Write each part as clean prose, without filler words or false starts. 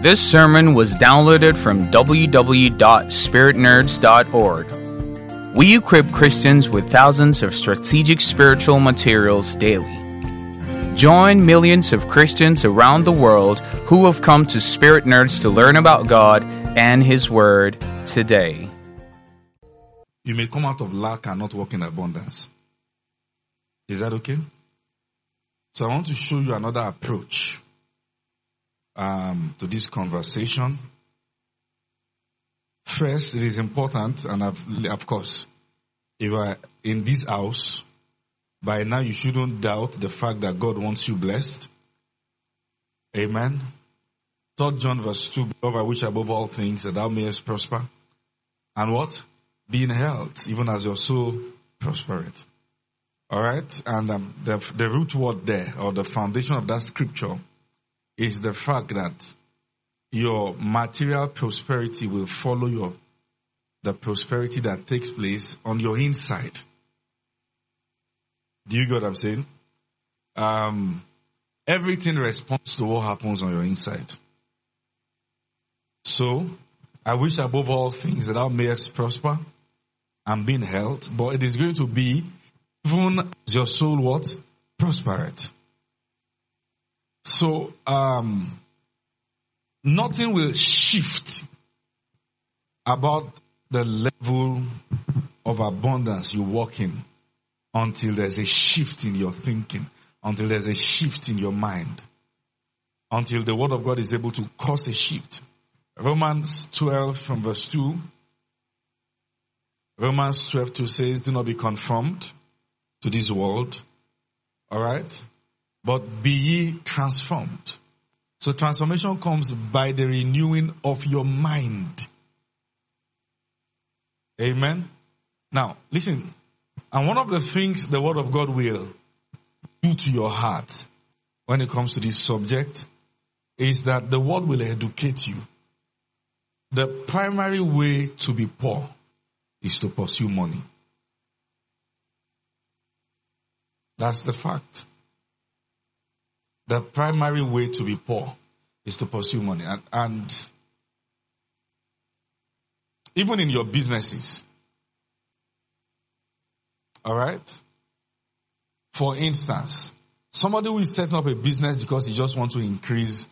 This sermon was downloaded from www.spiritnerds.org. We equip Christians with thousands of strategic spiritual materials daily. Join millions of Christians around the world who have come to Spirit Nerds to learn about God and His Word today. You may come out of lack and not walk in abundance. Is that okay? So I want to show you another approach to this conversation. First, it is important, and of course, if you are in this house, by now you shouldn't doubt the fact that God wants you blessed. Amen. 3 John verse 2, beloved, I wish above all things that thou mayest prosper. And what? Be in health, even as your soul prospereth. Alright? And the root word there, or the foundation of that scripture, is the fact that your material prosperity will follow the prosperity that takes place on your inside. Do you get what I'm saying? Everything responds to what happens on your inside. So, I wish above all things that thou mayest prosper and be in health, but it is going to be even as your soul what? Prospereth. So, nothing will shift about the level of abundance you walk in until there's a shift in your thinking, until there's a shift in your mind, until the Word of God is able to cause a shift. Romans 12 from verse 2. Romans 12:2 says, do not be conformed to this world. Alright? But be ye transformed. So transformation comes by the renewing of your mind. Amen? Now, listen. And one of the things the Word of God will do to your heart when it comes to this subject is that the Word will educate you. The primary way to be poor is to pursue money. That's the fact. The primary way to be poor is to pursue money. And even in your businesses, alright? For instance, somebody who is setting up a business because he just wants to increase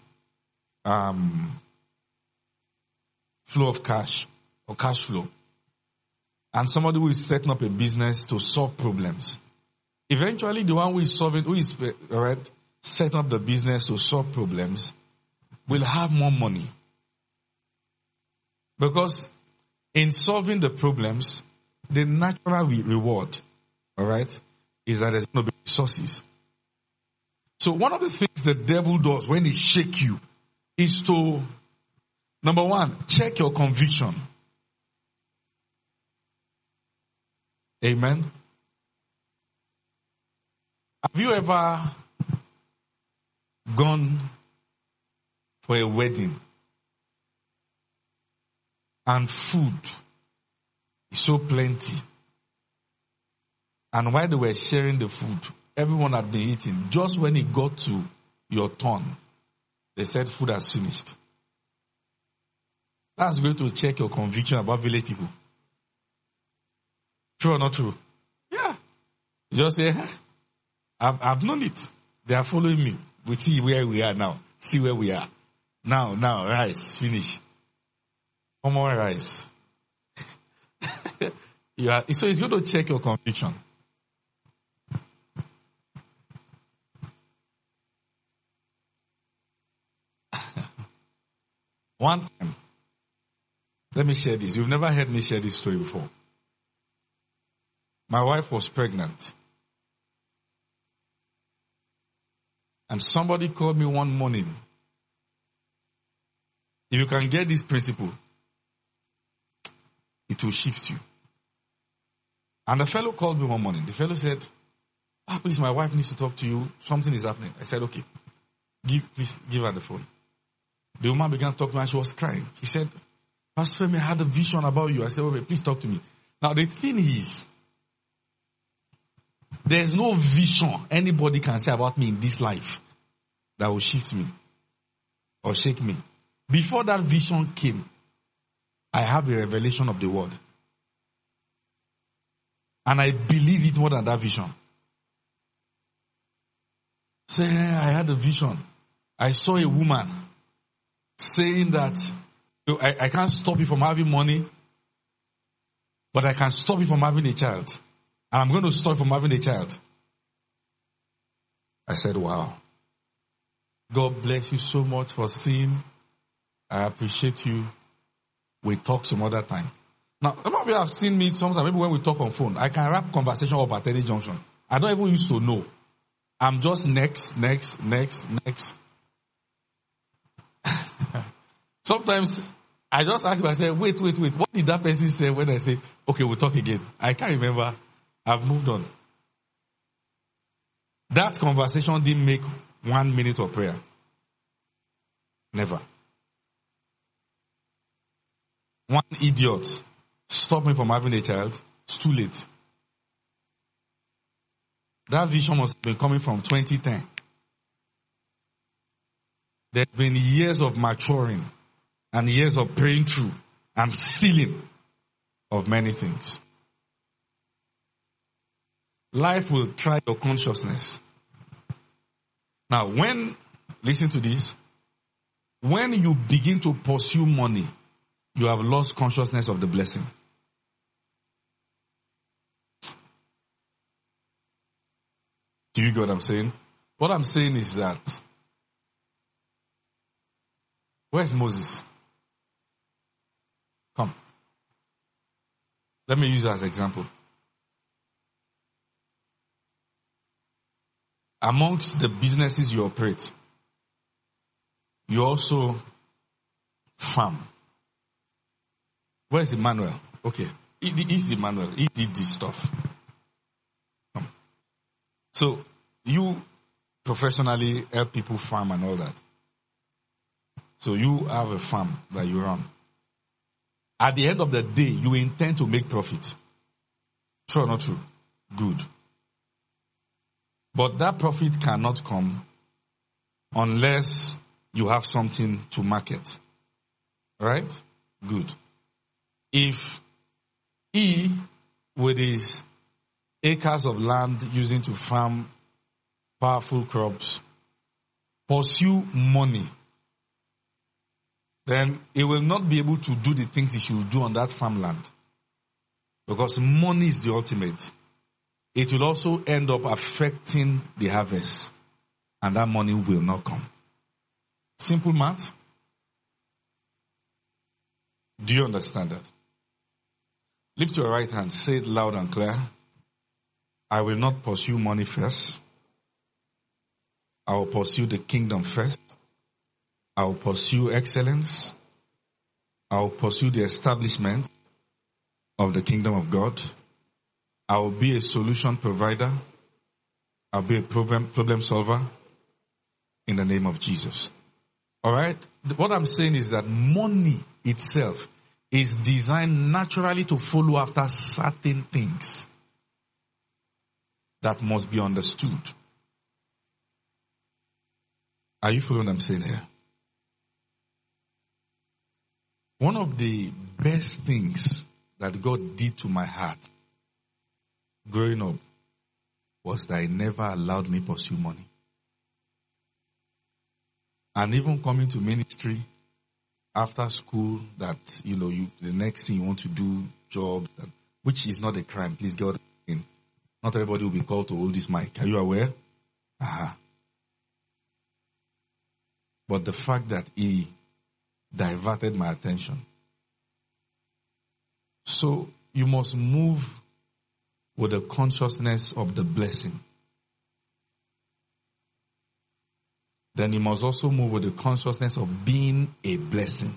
flow of cash or cash flow. And somebody who is setting up a business to solve problems. Eventually, the one who is setting up the business to solve problems will have more money. Because in solving the problems, the natural reward, alright, is that there's going to be resources. So one of the things the devil does when he shakes you is to, number one, check your conviction. Amen. Have you ever gone for a wedding and food is so plenty, and while they were sharing the food, everyone had been eating. Just when it got to your turn, they said food has finished. That's going to check your conviction about village people. True or not true? Yeah. You just say, I've known it. They are following me. We see where we are now. See where we are. Now, rice, finish. One more rice. So it's going to check your conviction. One time, let me share this. You've never heard me share this story before. My wife was pregnant. And somebody called me one morning. If you can get this principle, it will shift you. And the fellow called me one morning. The fellow said, please, my wife needs to talk to you. Something is happening. I said, okay. Please give her the phone. The woman began to talk to me and she was crying. She said, Pastor Femi, I had a vision about you. I said, okay, please talk to me. Now the thing is, there's no vision anybody can say about me in this life that will shift me or shake me. Before that vision came, I have a revelation of the word. And I believe it more than that vision. Say, I had a vision. I saw a woman saying that I can't stop you from having money, but I can stop you from having a child. And I'm going to stop you from having a child. I said, wow. God bless you so much for seeing. I appreciate you. We talk some other time. Now, some of you have seen me sometimes, maybe when we talk on phone, I can wrap conversation up at any junction. I don't even used to know. I'm just next. Sometimes I just ask myself, wait. What did that person say when I say, okay, we'll talk again? I can't remember. I've moved on. That conversation didn't make 1 minute of prayer. Never. One idiot stopped me from having a child. It's too late. That vision must have been coming from 2010. There's been years of maturing and years of praying through and sealing of many things. Life will try your consciousness. Now, listen to this, when you begin to pursue money, you have lost consciousness of the blessing. Do you get what I'm saying? What I'm saying is that, where's Moses? Come. Let me use you as an example. Amongst the businesses you operate, you also farm. Where's Emmanuel? Okay. He's Emmanuel. He did this stuff. So, you professionally help people farm and all that. So, you have a farm that you run. At the end of the day, you intend to make profit. True or not true? Good. But that profit cannot come unless you have something to market. Right? Good. If he, with his acres of land using to farm powerful crops, pursue money, then he will not be able to do the things he should do on that farmland. Because money is the ultimate. It will also end up affecting the harvest. And that money will not come. Simple math. Do you understand that? Lift your right hand. Say it loud and clear. I will not pursue money first. I will pursue the kingdom first. I will pursue excellence. I will pursue the establishment of the kingdom of God. I will be a solution provider. I'll be a problem solver in the name of Jesus. All right? What I'm saying is that money itself is designed naturally to follow after certain things that must be understood. Are you following what I'm saying here? One of the best things that God did to my heart growing up was that He never allowed me pursue money. And even coming to ministry after school, that the next thing you want to do, job, which is not a crime. Please get what I'm saying. Not everybody will be called to hold this mic. Are you aware? But the fact that He diverted my attention. So you must move with the consciousness of the blessing. Then you must also move with the consciousness of being a blessing.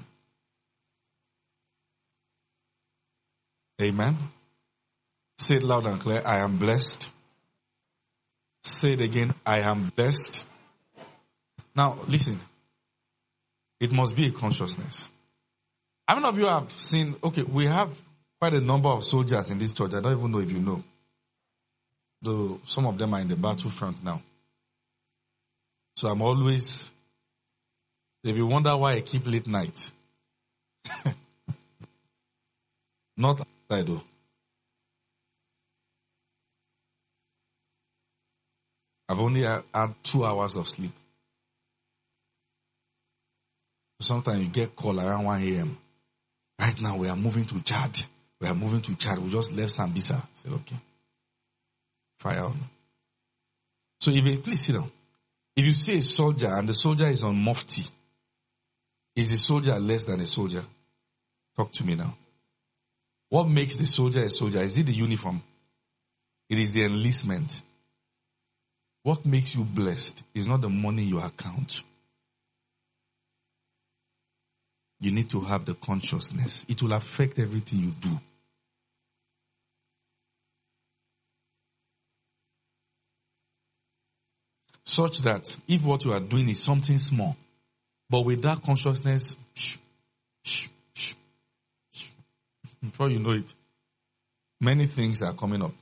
Amen. Say it loud and clear. I am blessed. Say it again. I am blessed. Now, listen. It must be a consciousness. How many of you have seen, we have quite a number of soldiers in this church. I don't even know if you know. Though some of them are in the battlefront now. So I'm always If you wonder why I keep late night, not outside though. I've only had 2 hours of sleep. Sometimes you get call around 1 a.m. Right now we are moving to Chad. We just left Sambisa. I said, okay. Fire on. So please sit down. If you see a soldier and the soldier is on mufti, is the soldier less than a soldier? Talk to me now. What makes the soldier a soldier? Is it the uniform? It is the enlistment. What makes you blessed is not the money in your account. You need to have the consciousness. It will affect everything you do. Such that if what you are doing is something small, but with that consciousness, before you know it, many things are coming up.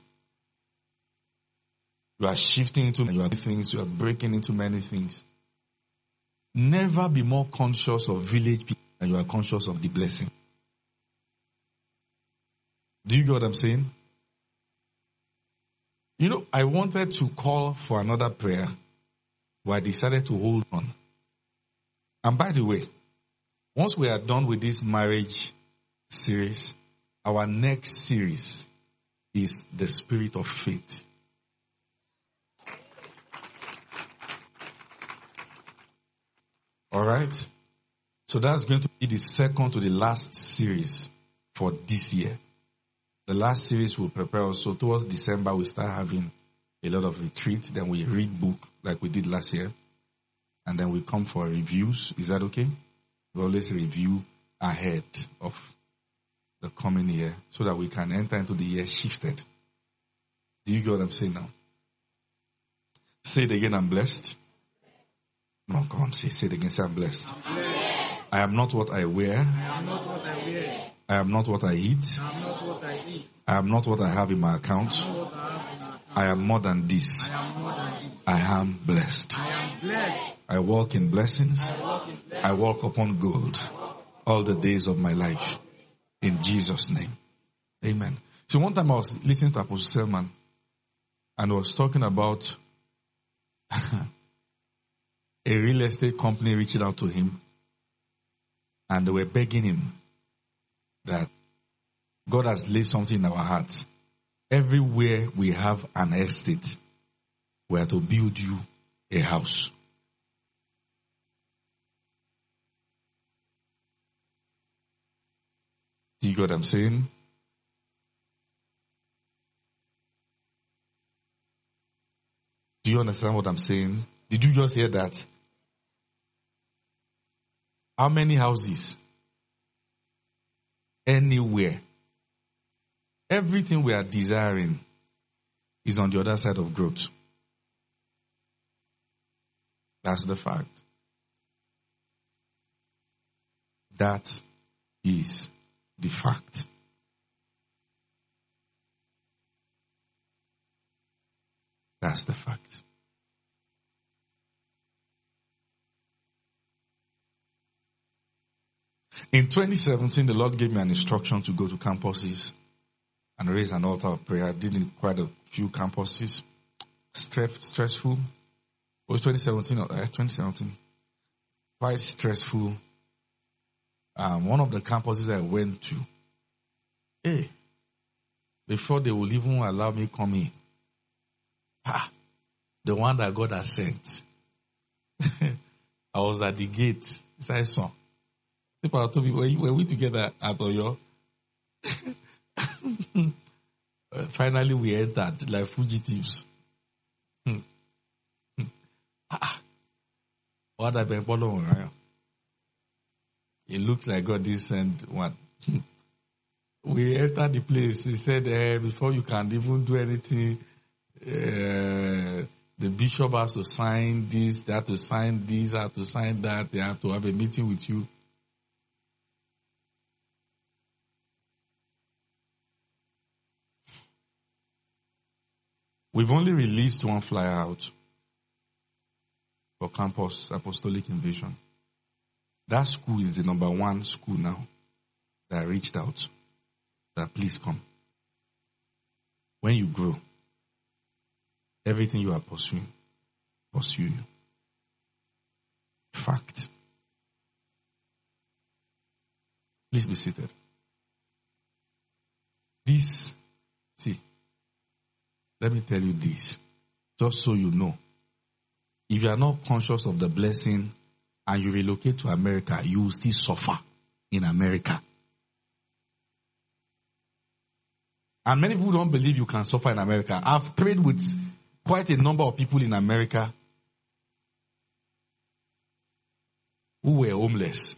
You are shifting into many things. You are breaking into many things. Never be more conscious of village people than you are conscious of the blessing. Do you get what I'm saying? You know, I wanted to call for another prayer, but I decided to hold on. And by the way, once we are done with this marriage series, our next series is the spirit of faith. All right? So that's going to be the second to the last series for this year. The last series will prepare us. So towards December, we start having a lot of retreats. Then we read book like we did last year. And then we come for reviews. Is that okay? We always review ahead of the coming year so that we can enter into the year shifted. Do you get what I'm saying now? Say it again, I'm blessed. No, come on, say it again, say I'm blessed. I'm blessed. I am not what I wear. I am not what I wear. I am not what I eat. I am not what I eat. I am not what I have in my account. I am more than this. I am blessed. I am blessed. I walk in blessings. I walk upon gold all the days of my life. In Jesus' name. Amen. So one time I was listening to Apostle Selman and I was talking about a real estate company reaching out to him and they were begging him that God has laid something in our hearts. Everywhere we have an estate, we are to build you a house. Do you get what I'm saying? Do you understand what I'm saying? Did you just hear that? How many houses? Anywhere. Everything we are desiring is on the other side of growth. That's the fact. That is the fact. That's the fact. In 2017, the Lord gave me an instruction to go to campuses and raise an altar of prayer. I did in quite a few campuses. Stressful. It was 2017. 2017. Quite stressful. One of the campuses I went to, before they will even allow me come in, the one that God has sent. I was at the gate. I saw. People told me, were we together at Oyo? Finally, we entered like fugitives. What I've been following. It looks like God did send one. We entered the place. He said, before you can even do anything, the bishop has to sign this, they have to sign this, they have to sign that, they have to have a meeting with you. We've only released one flyer out for Campus Apostolic Invasion. That school is the number one school now that reached out. That please come. When you grow, everything you are pursuing, pursue you. Fact. Please be seated. This, see, let me tell you this, just so you know. If you are not conscious of the blessing and you relocate to America, you will still suffer in America. And many people don't believe you can suffer in America. I've prayed with quite a number of people in America who were homeless.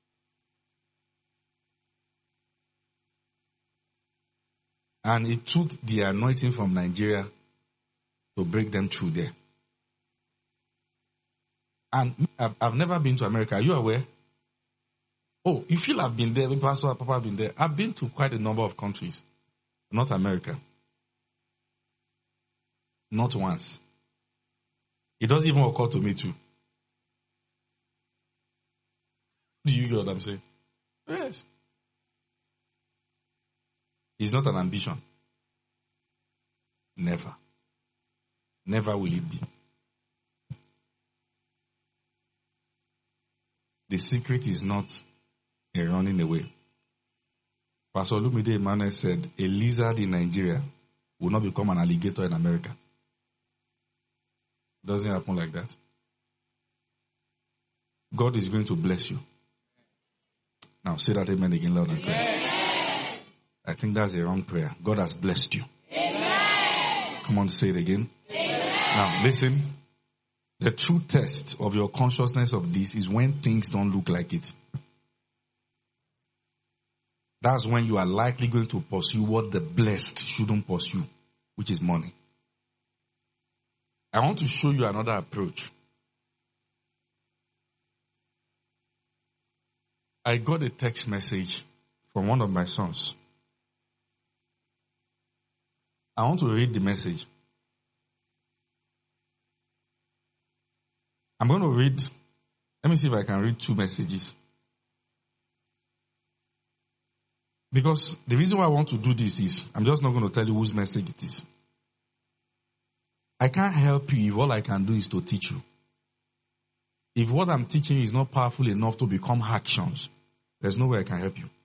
And it took the anointing from Nigeria to break them through there. And I've never been to America. Are you aware? Oh, you feel I've been there. Pastor Papa have been there. I've been to quite a number of countries. Not America. Not once. It doesn't even occur to me too. Do you get what I'm saying? Yes. It's not an ambition. Never. Never will it be. The secret is not a running away. Pastor Olumide Emmanuel said, a lizard in Nigeria will not become an alligator in America. It doesn't happen like that. God is going to bless you. Now say that amen again loud and clear. I think that's a wrong prayer. God has blessed you. Amen. Come on, say it again. Amen. Now listen. The true test of your consciousness of this is when things don't look like it. That's when you are likely going to pursue what the blessed shouldn't pursue, which is money. I want to show you another approach. I got a text message from one of my sons. I want to read the message. I'm going to read, let me see if I can read 2 messages. Because the reason why I want to do this is, I'm just not going to tell you whose message it is. I can't help you if all I can do is to teach you. If what I'm teaching you is not powerful enough to become actions, there's no way I can help you.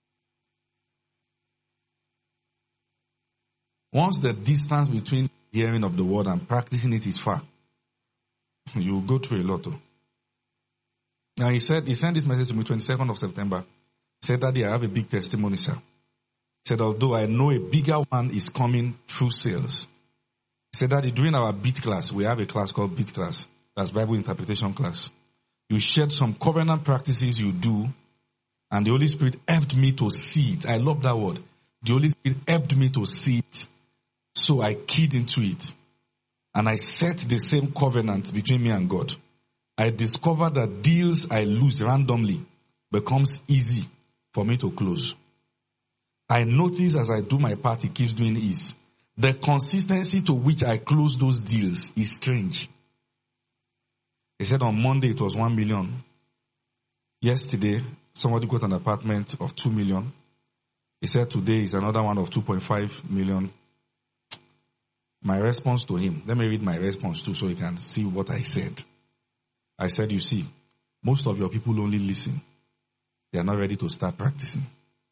Once the distance between hearing of the word and practicing it is far, you will go through a lot. Now he sent this message to me 22nd of September. He said, Daddy, I have a big testimony, sir. He said, although I know a bigger one is coming through sales. He said, Daddy, during our BIT class, we have a class called BIT class. That's Bible interpretation class. You shared some covenant practices you do, and the Holy Spirit helped me to see it. I love that word. The Holy Spirit helped me to see it. So I keyed into it. And I set the same covenant between me and God. I discovered that deals I lose randomly becomes easy for me to close. I notice as I do my part, it keeps doing is the consistency to which I close those deals is strange. He said on Monday it was 1 million. Yesterday, somebody got an apartment of 2 million. He said today is another one of 2.5 million. My response to him, let me read my response too so you can see what I said. I said, you see, most of your people only listen. They are not ready to start practicing.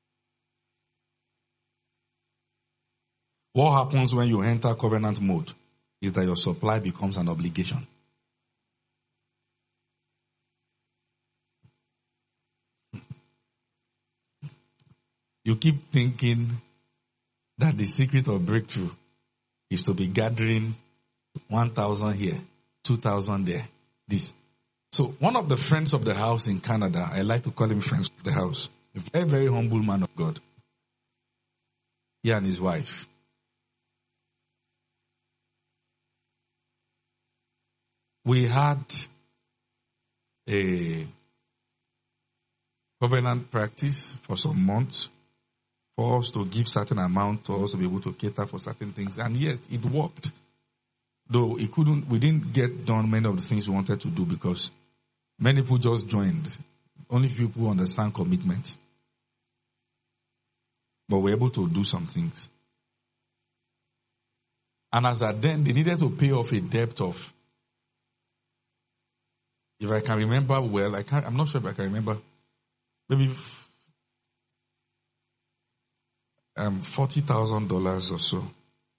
What happens when you enter covenant mode is that your supply becomes an obligation. You keep thinking that the secret of breakthrough is to be gathering 1,000 here, 2,000 there, this. So one of the friends of the house in Canada, I like to call him friends of the house, a very, very humble man of God. He and his wife. We had a covenant practice for some months for us to give certain amount to us to be able to cater for certain things. And yes, it worked. Though we didn't get done many of the things we wanted to do because many people just joined. only few people understand commitment. But we're able to do some things. And as at then, they needed to pay off a debt of, if I can remember well, I'm not sure if I can remember, maybe $40,000 or so.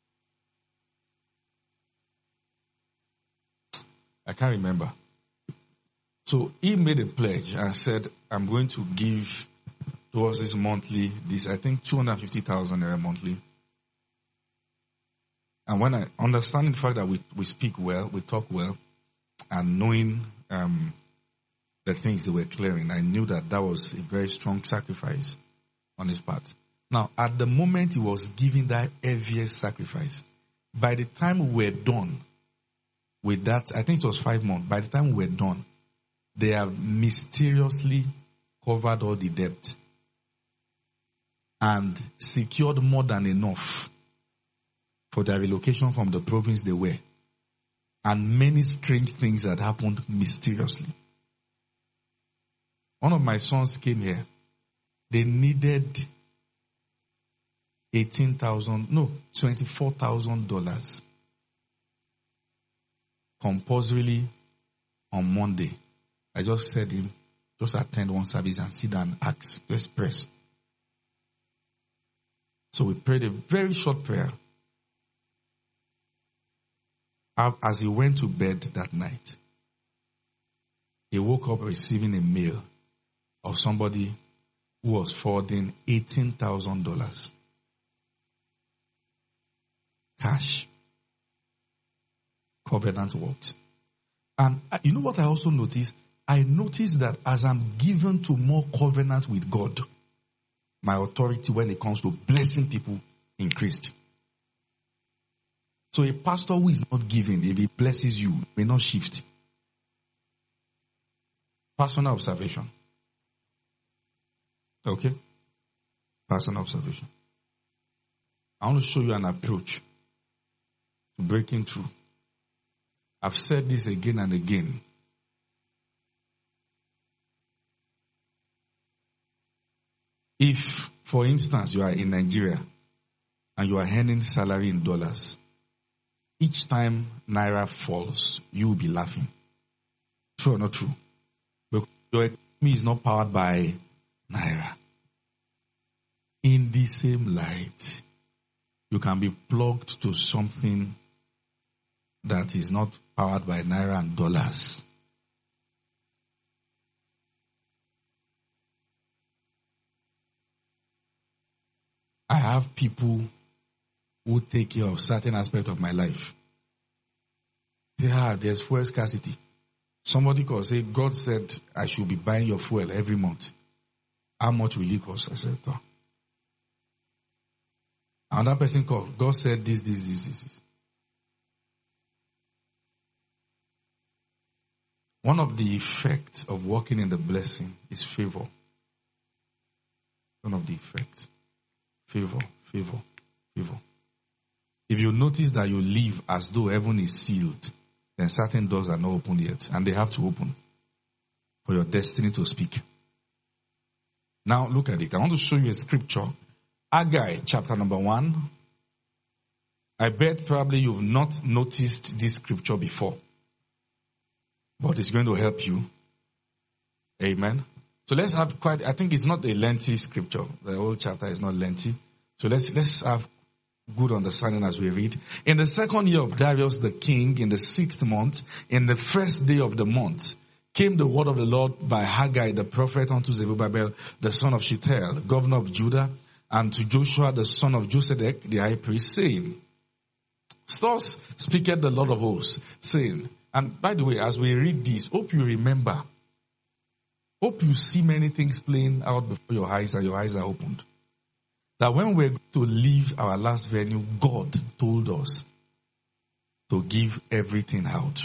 I can't remember. So he made a pledge and said, I'm going to give towards this monthly, I think 250,000 monthly. And when I understanding the fact that we speak well, we talk well, and knowing the things that we're clearing, I knew that was a very strong sacrifice on his part. Now, at the moment he was giving that heaviest sacrifice, by the time we were done with that, I think it was 5 months, by the time we were done, they have mysteriously covered all the debt and secured more than enough for their relocation from the province they were. And many strange things had happened mysteriously. One of my sons came here. They needed $24,000 compulsorily on Monday. I just said him, just attend one service and sit down and ask. Let's press. So we prayed a very short prayer. As he went to bed that night, he woke up receiving a mail of somebody who was forwarding $18,000 cash. Covenant works. And you know what I also noticed? I noticed that as I'm given to more covenant with God, my authority when it comes to blessing people increased. So a pastor who is not giving, if he blesses you, may not shift. Personal observation. Okay? Personal observation. I want to show you an approach to breaking through. I've said this again and again. If, for instance, you are in Nigeria and you are earning salary in dollars, each time Naira falls, you will be laughing. True or not true? Because your economy is not powered by Naira. In the same light, you can be plugged to something that is not powered by Naira and dollars. I have people who take care of certain aspects of my life. Say, there's fuel scarcity. Somebody could say, God said I should be buying your fuel every month. How much will it cost? I said, oh. Another person called, God said this. One of the effects of walking in the blessing is favor. One of the effects. Favor. If you notice that you live as though heaven is sealed, then certain doors are not open yet, and they have to open for your destiny to speak. Now look at it. I want to show you a scripture. Haggai chapter number 1. I bet probably you've not noticed this scripture before, but it's going to help you. Amen. So let's have I think it's not a lengthy scripture. The whole chapter is not lengthy. So let's have good understanding as we read. In the 2nd year of Darius the king, in the 6th month, in the 1st day of the month, came the word of the Lord by Haggai the prophet unto Zerubbabel, the son of Shealtiel, governor of Judah, and to Joshua the son of Josedek, the high priest, saying, Thus speaketh the Lord of hosts, saying, and by the way, as we read this, hope you remember, hope you see many things playing out before your eyes and your eyes are opened. That when we're going to leave our last venue, God told us to give everything out.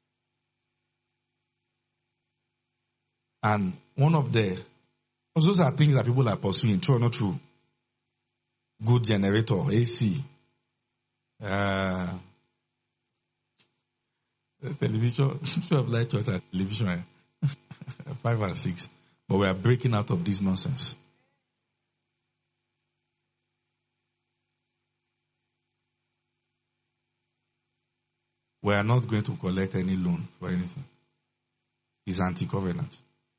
And one of those are things that people are pursuing, true or not true? Good generator, AC, television, 12 light church and television, 5 and 6. But we are breaking out of this nonsense. We are not going to collect any loan for anything. It's anti-covenant.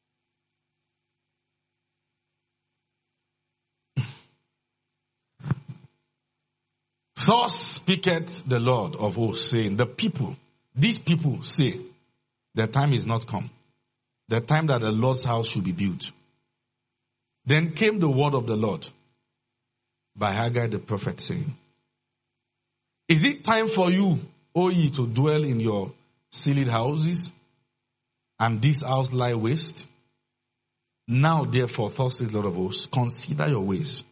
Thus speaketh the Lord of hosts, saying, these people say, the time is not come. The time that the Lord's house should be built. Then came the word of the Lord by Haggai the prophet, saying, is it time for you, O ye, to dwell in your ceiled houses, and this house lie waste? Now therefore, thus says the Lord of hosts, consider your ways.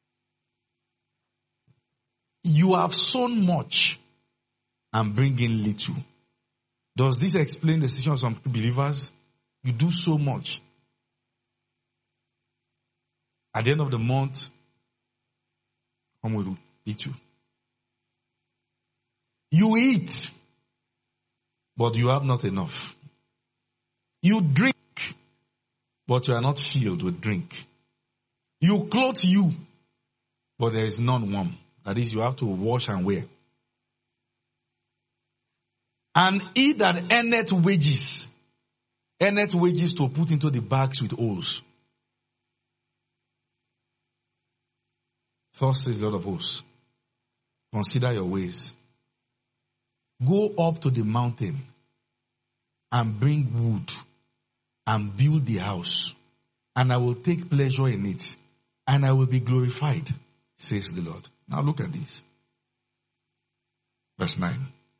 You have sown much and bring in little. Does this explain the situation of some believers? You do so much. At the end of the month, come with little. You eat, but you have not enough. You drink, but you are not filled with drink. You clothe you, but there is none warm. That is, you have to wash and wear. And he that earneth wages to put into the bags with holes. Thus says the Lord of hosts, consider your ways. Go up to the mountain and bring wood and build the house, and I will take pleasure in it, and I will be glorified, says the Lord. Now look at this. Verse 9.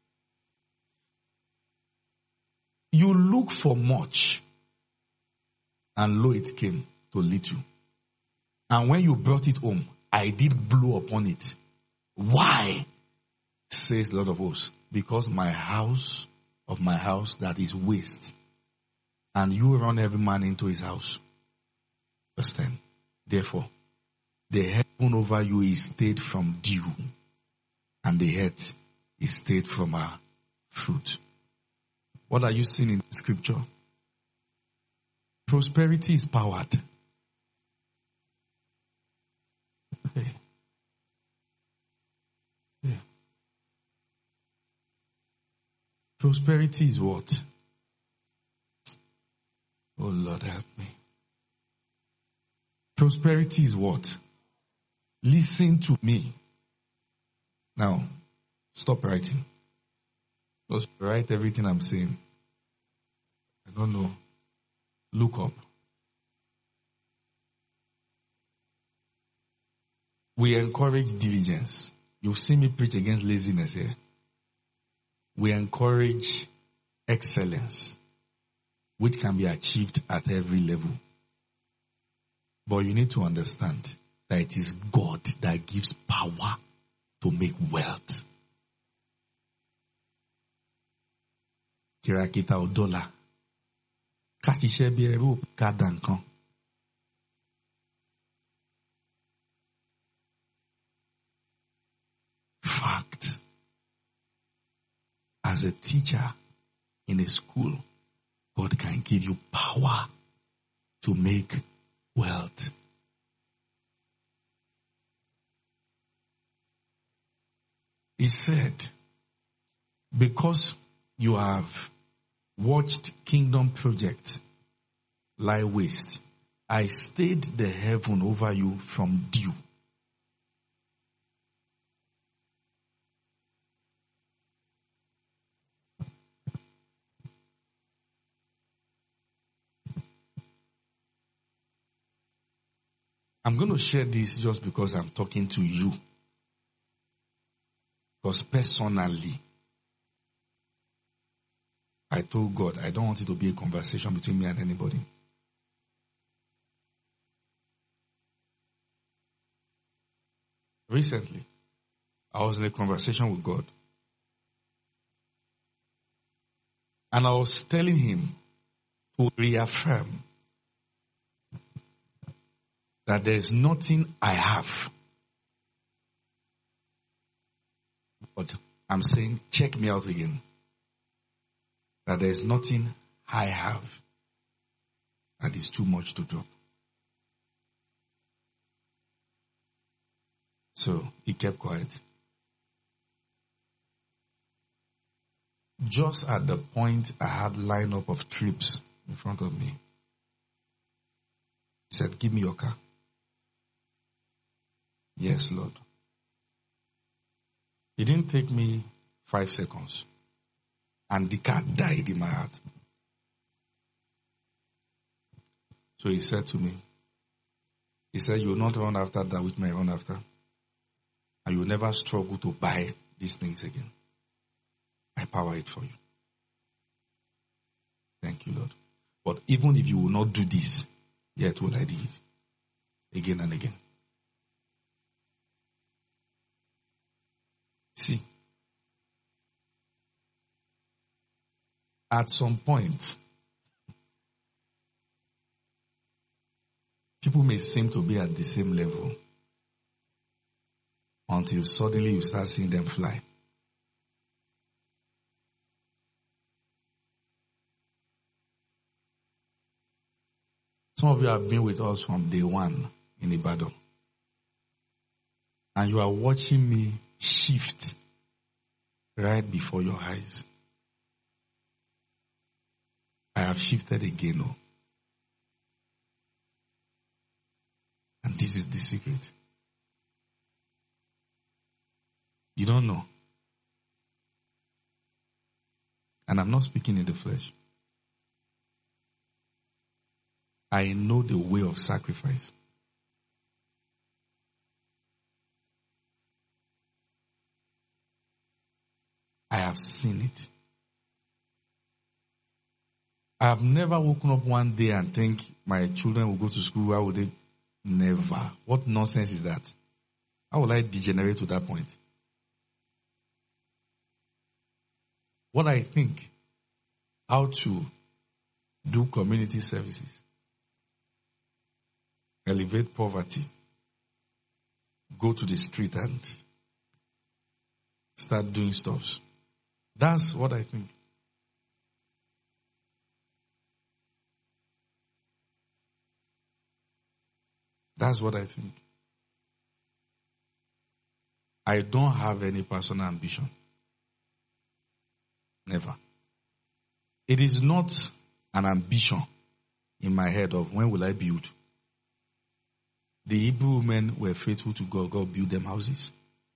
You look for much, and lo, it came to little. And when you brought it home, I did blow upon it. Why? Says the Lord of hosts. Because my house that is waste, and you run every man into his house. Verse 10. Therefore, the heaven over you is stayed from dew, and the earth is stayed from our fruit. What are you seeing in scripture? Prosperity is powered. Hey. Yeah. Prosperity is what? Oh Lord, help me. Prosperity is what? Listen to me. Now, stop writing. Just write everything I'm saying. I don't know. Look up. We encourage diligence. You've seen me preach against laziness here. We encourage excellence, which can be achieved at every level. But you need to understand that it is God that gives power to make wealth. Kirakita odola. Kashishe bieru kadankan. Fact. As a teacher in a school, God can give you power to make wealth. He said, because you have watched kingdom projects lie waste, I stayed the heaven over you from dew. I'm going to share this just because I'm talking to you. Because personally, I told God, I don't want it to be a conversation between me and anybody. Recently, I was in a conversation with God. And I was telling him to reaffirm that there is nothing I have. But I'm saying, check me out again. That there is nothing I have. that is too much to drop. So he kept quiet. Just at the point I had lineup of trips in front of me, he said, give me your car. Yes, Lord. It didn't take me 5 seconds. And the car died in my heart. So he said to me, he said, you will not run after that which may run after. And you will never struggle to buy these things again. I power it for you. Thank you, Lord. But even if you will not do this, yet will I do it. Again and again. See, at some point, people may seem to be at the same level until suddenly you start seeing them fly. Some of you have been with us from day one in Ibadan. And you are watching me shift right before your eyes. I have shifted again. Oh. And this is the secret. You don't know. And I'm not speaking in the flesh. I know the way of sacrifice. I have seen it. I have never woken up one day and think my children will go to school. How would they? Never. What nonsense is that? How will I degenerate to that point? What I think, how to do community services, elevate poverty, go to the street and start doing stuff. That's what I think. That's what I think. I don't have any personal ambition. Never. It is not an ambition in my head of when will I build. The Hebrew women were faithful to God. God built them houses.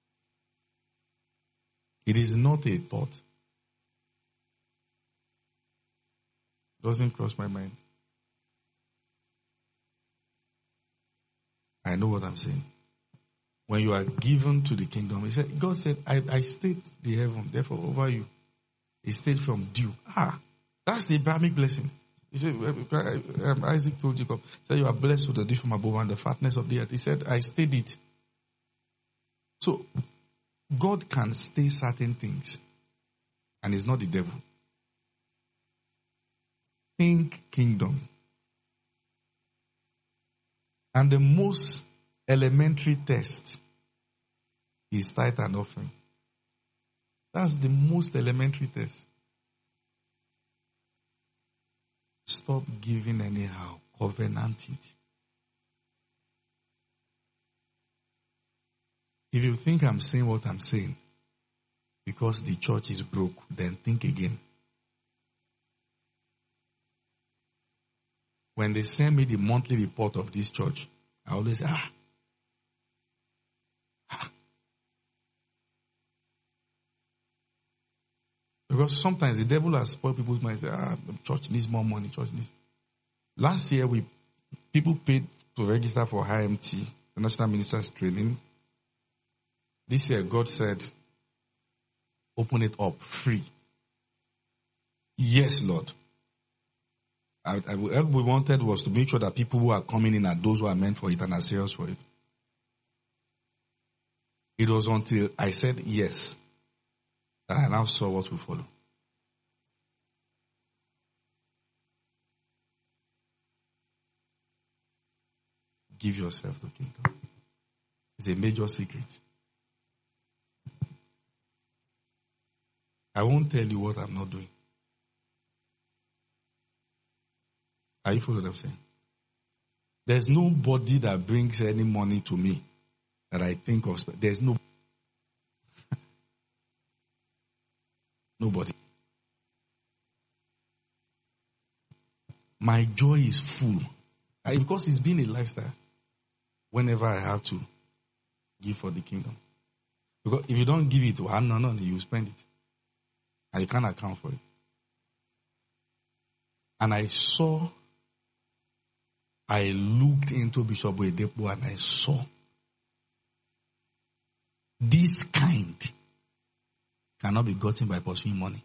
It is not a thought. Doesn't cross my mind. I know what I'm saying. When you are given to the kingdom, he said, God said, I stayed the heaven, therefore over you. He stayed from dew. That's the Abrahamic blessing. He said, Isaac told Jacob, said, you are blessed with the dew from above and the fatness of the earth. He said, I stayed it. So, God can stay certain things. And it's not the devil. Think kingdom. And the most elementary test is tithe and offering. That's the most elementary test. Stop giving anyhow. Covenant it. If you think I'm saying what I'm saying because the church is broke, then think again. When they send me the monthly report of this church, I always say, Because sometimes the devil has spoiled people's minds. The church needs more money. Church needs. Last year, people paid to register for IMT, the National Ministers Training. This year, God said, open it up free. Yes, Lord. What we wanted was to make sure that people who are coming in are those who are meant for it and are serious for it. It was until I said yes that I now saw what will follow. Give yourself to kingdom. It's a major secret. I won't tell you what I'm not doing. Are you following what I'm saying? There's nobody that brings any money to me that I think of. There's no nobody. My joy is full. Because it's been a lifestyle. Whenever I have to give for the kingdom. Because if you don't give it, no, you spend it. And you can't account for it. And I looked into Bishop Oyedepo and I saw this kind cannot be gotten by pursuing money.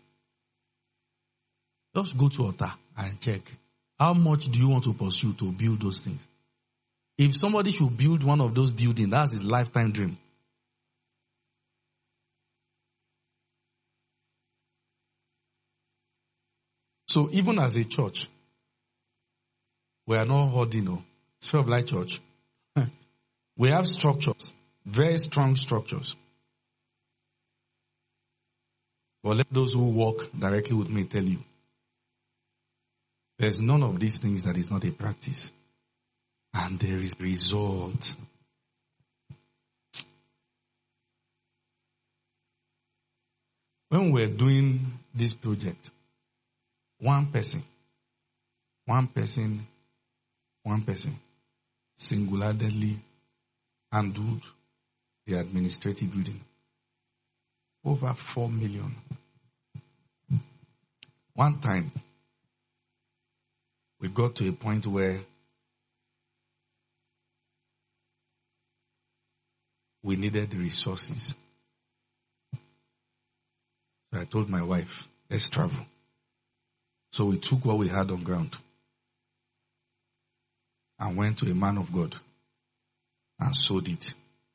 Just go to altar and check. How much do you want to pursue to build those things? If somebody should build one of those buildings, that's his lifetime dream. So even as a church, we are not hoarding. Sphere of Light Church. We have structures, very strong structures. But let those who walk directly with me tell you, there's none of these things that is not a practice. And there is result. When we're doing this project, one person, singularly handled the administrative building. Over 4 million. One time, we got to a point where we needed the resources. So I told my wife, let's travel. So we took what we had on ground and went to a man of God and sowed it.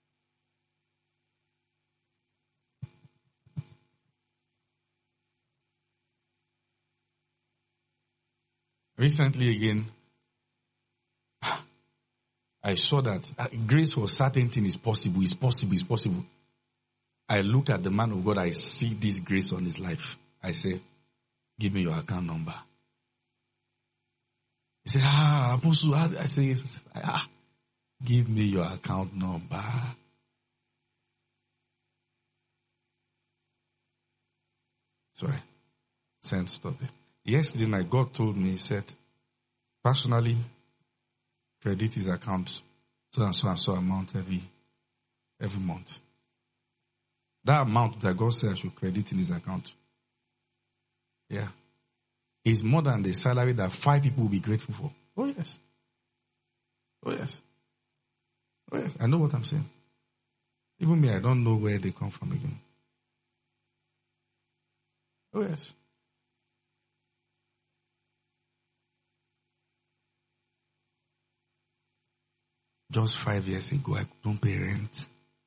Recently again, I saw that grace for certain things is possible. I look at the man of God, I see this grace on his life. I say, give me your account number. He said, Apostle, I say, give me your account number. So I sent stuff there. Yesterday night, God told me, he said, personally, credit his account so and so amount every month. That amount that God said I should credit in his account, yeah, is more than the salary that 5 people will be grateful for. Oh yes. I know what I'm saying. Even me, I don't know where they come from again. Oh yes. Just 5 years ago, I couldn't pay rent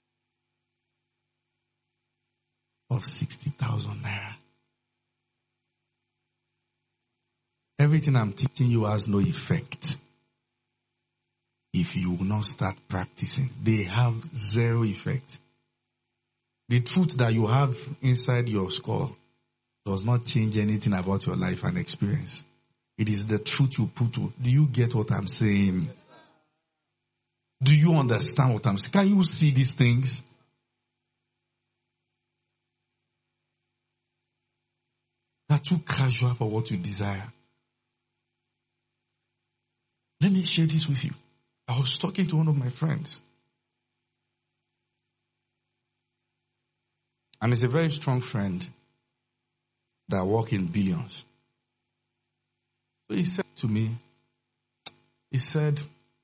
of 60,000 naira. Everything I'm teaching you has no effect if you will not start practicing. They have zero effect. The truth that you have inside your skull does not change anything about your life and experience. It is the truth you put to. Do you get what I'm saying? Do you understand what I'm saying? Can you see these things? They're too casual for what you desire. Let me share this with you. I was talking to one of my friends. And it's a very strong friend that works in billions. So he said to me, he said,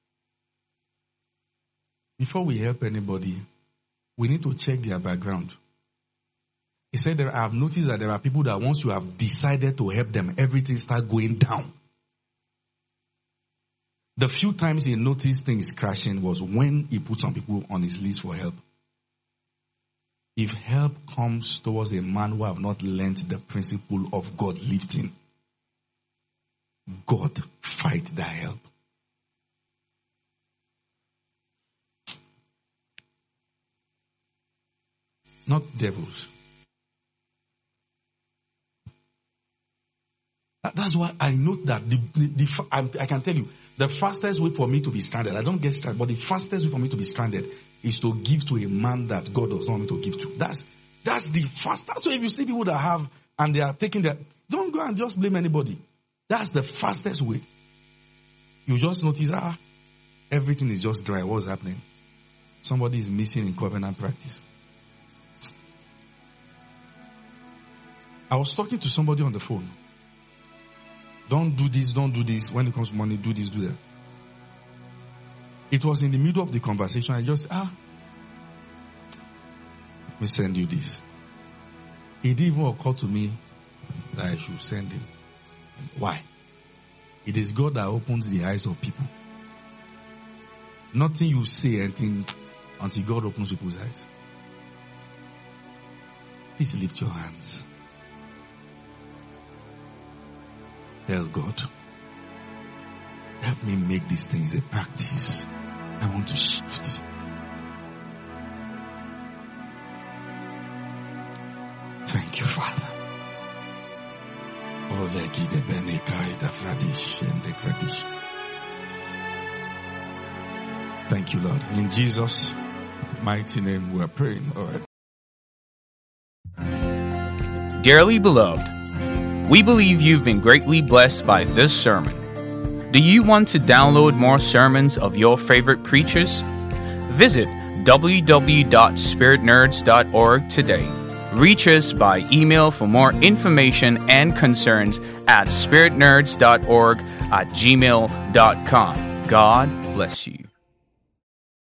before we help anybody, we need to check their background. He said, I have noticed that there are people that once you have decided to help them, everything starts going down. The few times he noticed things crashing was when he put some people on his list for help. If help comes towards a man who have not learned the principle of God lifting, God fight that help. Not devils. That's why I note that I can tell you, the fastest way for me to be stranded, I don't get stranded, but the fastest way for me to be stranded is to give to a man that God does not want me to give to. That's the fastest. So if you see people that have, and they are taking that, don't go and just blame anybody. That's the fastest way. You just notice, everything is just dry. What's happening? Somebody is missing in covenant practice. I was talking to somebody on the phone. Don't do this. When it comes to money, do this, do that. It was in the middle of the conversation. I just, let me send you this. It didn't even occur to me that I should send him. Why? It is God that opens the eyes of people. Nothing you say anything until God opens people's eyes. Please lift your hands. Tell God, help me make these things a practice. I want to shift. Thank you, Father. Thank you, Lord. In Jesus' mighty name we are praying. All right. Dearly beloved, we believe you've been greatly blessed by this sermon. Do you want to download more sermons of your favorite preachers? Visit www.spiritnerds.org today. Reach us by email for more information and concerns at spiritnerds.org@gmail.com. God bless you.